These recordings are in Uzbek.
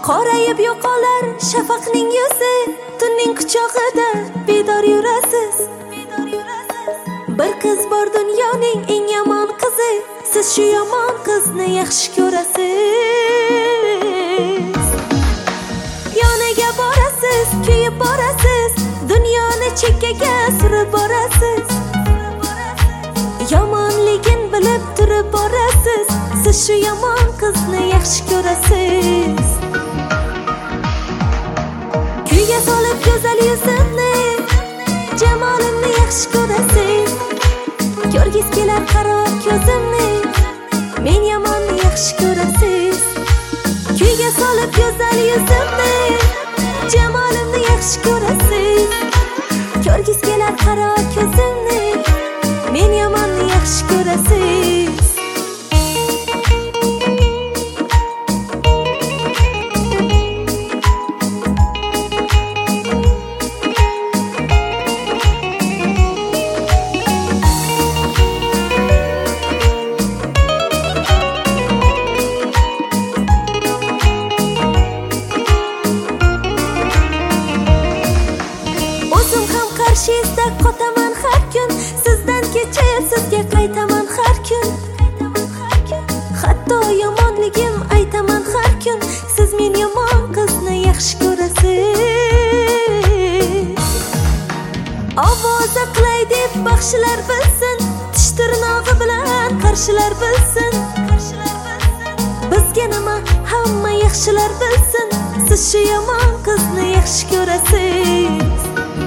Qorayib yo'qolar shafaqning yuzi, tunning quchog'ida bedor yurasiz. Bir qiz bor dunyoning eng yomon qizi, siz shu yomon qizni yaxshi ko'rasiz. Yoniga borasiz, kuyib borasiz, dunyoni chekkaga surib borasiz. Yomonligin bilib turib borasiz, siz shu yomon qizni yaxshi ko'rasiz. Kuyga solib go'zal yuzimni, jamolimni yaxshi ko'rasiz. Ko'rgis kelar qaro ko'zimni, men yomonni yaxshi ko'rasiz. Kuyga solib go'zal yuzimni, jamolimni yaxshi ko'rasiz. Ko'rgis kelar qaro ko'zimni, men yomonni yaxshi ko'rasiz. Qarshingizda qotaman har kun, sizdan kechib sizga qaytaman har kun. Hatto yomonligim aytaman har kun, siz men yomon qizni yaxshi ko'rasiz. Ovoza qilay deb baxshilar bilsin, tish tirnog'i bilan qarshilar bilsin. Bizga nima hamma yaxshilar bilsin, siz shu yomon qizni yaxshi ko'rasiz.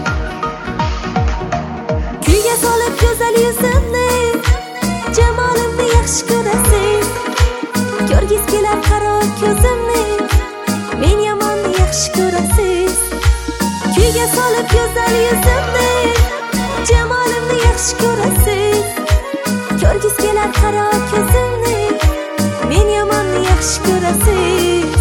Kuyga solib go'zal yuzimni, jamolimni yaxshi ko'rasiz. Ko'rgis kelar qaro ko'zimni, men yomonni yaxshi ko'rasiz. Kuyga solib go'zal yuzimni, jamolimni yaxshi ko'rasiz. Ko'rgis kelar qaro ko'zimni, men yomonni yaxshi ko'rasiz.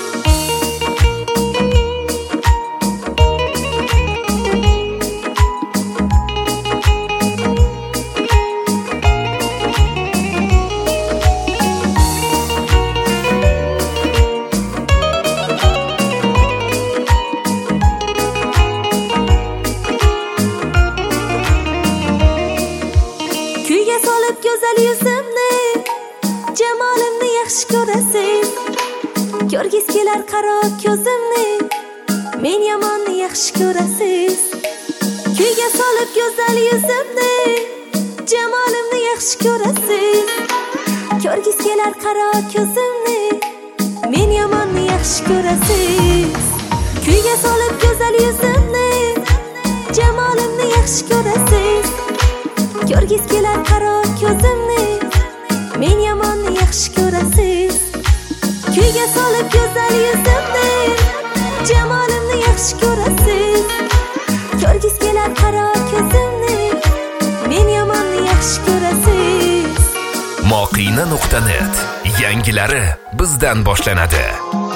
Kuyga solib go'zal yuzimni, jamolimni yaxshi ko'rasiz. Ko'rgis kelar qaro ko'zimni, men yomonni yaxshi ko'rasiz. Kuyga solib go'zal yuzimni, jamolimni yaxshi ko'rasiz. Ko'rgis kelar qaro ko'zimni, men yomonni yaxshi ko'rasiz. Kuyga solib go'zal yuzimni, jamolimni yaxshi ko'rasiz. Ko'rgis kelar qaro ko'zimni, men yomonni yaxshi ko'rasiz. Kuyga solib go'zal yuzimni, jamolimni yaxshi ko'rasiz. Ko'rgis kelar qaro ko'zimni, men yomonni yaxshi ko'rasiz. Moqina.net yangilari bizdan boshlanadi.